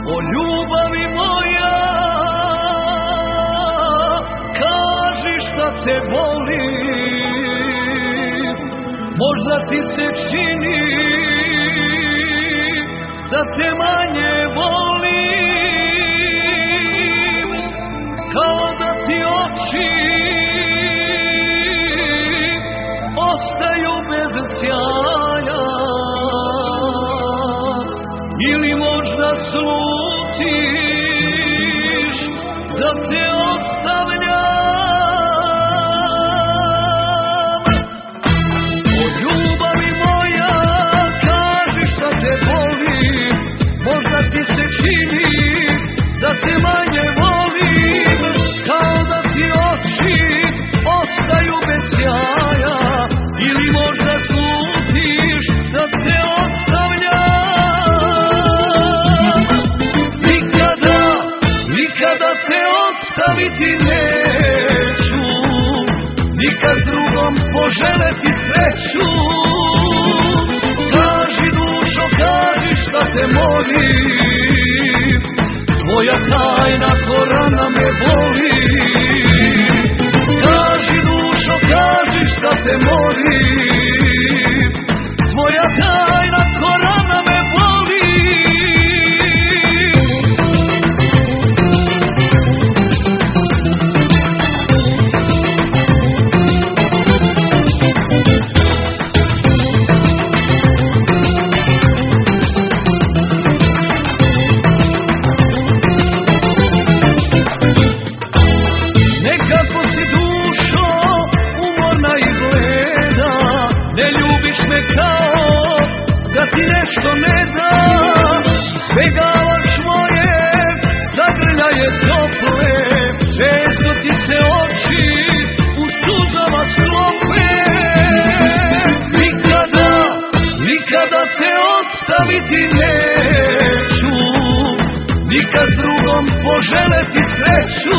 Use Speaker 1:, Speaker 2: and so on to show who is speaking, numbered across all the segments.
Speaker 1: O ljubavi moja, kaži šta te boli, možda ti se čini da te manje volim, kao da ti oči ostaju bez sjaja, ili možda slutiš da te ostavljam. O ljubavi moja, kaži šta te boli, možda ti se čini da te manje volim, kao da ti oči ostaju bez sjaja, ili možda slutiš da te ostavljam. Nikada te ostaviti neću, nikad drugom poželeti sreću. Kaži dušo, kaži šta te molim, tvoja tajna ko rana me boli. Kaži dušo, kaži šta te molim, tvoja tajna ko rana me boli. Nekako si dušo umorna izgleda, ne ljubiš me kao da ti nešto ne da. Begavaš moje zagrljaje tople, često ti se oči u suzama sklope. Nikada te ostaviti neću, nikad drugom poželeti sreću.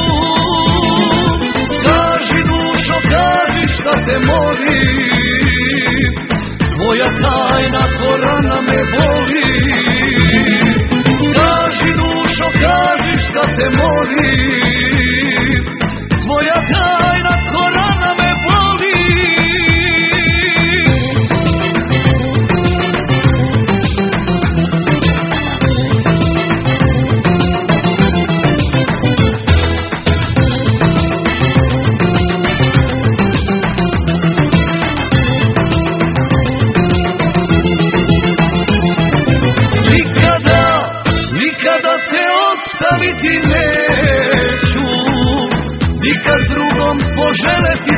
Speaker 1: Kaži dušo, kaži šta te molim, tvoja tajna ko rana me boli. Kaži dušo, kaži šta te molim, tvoja tajna ko rana me boli. Nikada te ostaviti neću, nikad drugom poželeti